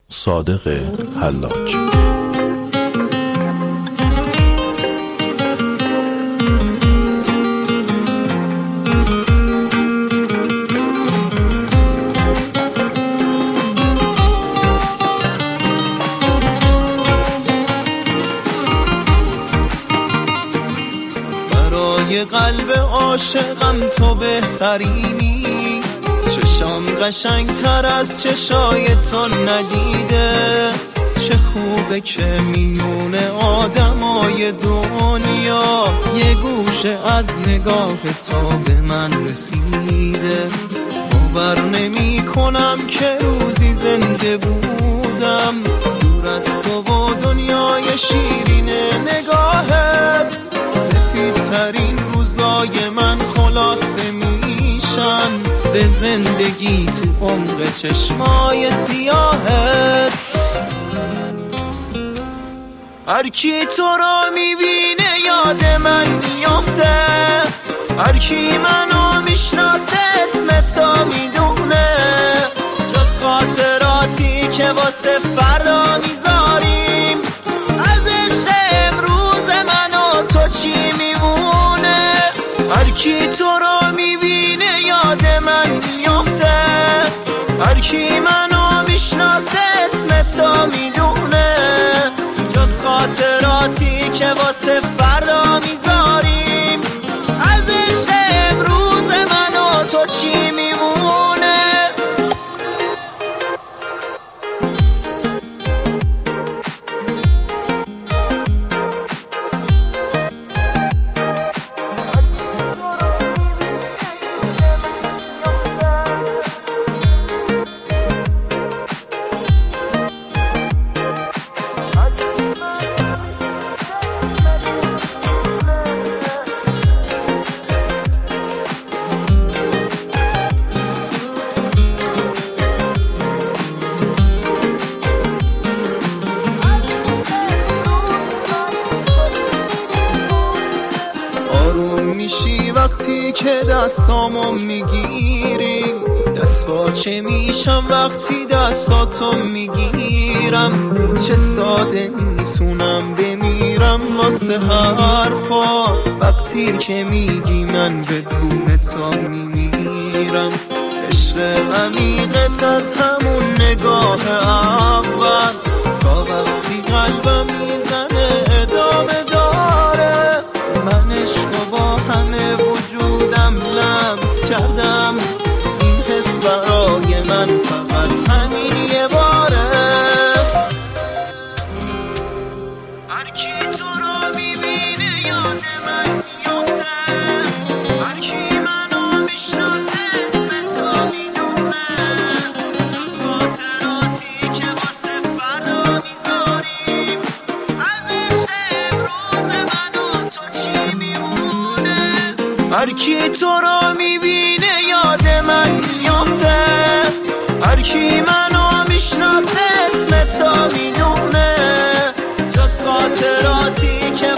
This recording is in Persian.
صادق حلاج. برای قلب عاشقم تو بهترینی، چشام قشنگ تر از چشای تو ندیده. چه خوبه که میون آدمای دنیا یه گوشه از نگاه تو به من رسیده. باور نمی کنم که روزی زنده بودم دور از تو و دنیای شیرین نگاهت. سفیدترین روزای من خلاصه میشن به زندگی تو عمق چشمای سیاهت. هر کی تو را میبینه یاد من میافته، هر کی منو میشناسه اسم تو میدونه. جز خاطراتی که واسه فردا میذاریم، از عشق امروز من و تو چی میمونه. هر کی تو را میبینه یاد من میافته، هر کی منو میشناسه اسم تو میدونه. جز خاطراتی که واسه فردا میذاریم، از عشق امروز من و تو چی میمونه. میشی وقتی که دستامو میگیریم، دست باچه میشم وقتی دستاتو میگیرم. چه ساده میتونم بمیرم واسه حرفات، وقتی که میگی من بدون تو میمیرم. عشق عمیقت از همون نگاه اول تا وقتی قلبم میزنه ادامه داره. من عشق با همه وجودم لمس کردم، این حس برای من فقط همین یه باره. هر کی تو را میبینه یاد من میافته، هر کی منو میشناسه اسم تو میدونه. جز خاطراتی که واسه فردا میذاریم، از عشق امروز من و تو چی میمونه. هر کی تو را میبینه یاد من میافته، هر کی منو میشناسه اسم تو میدونه. جز خاطراتی که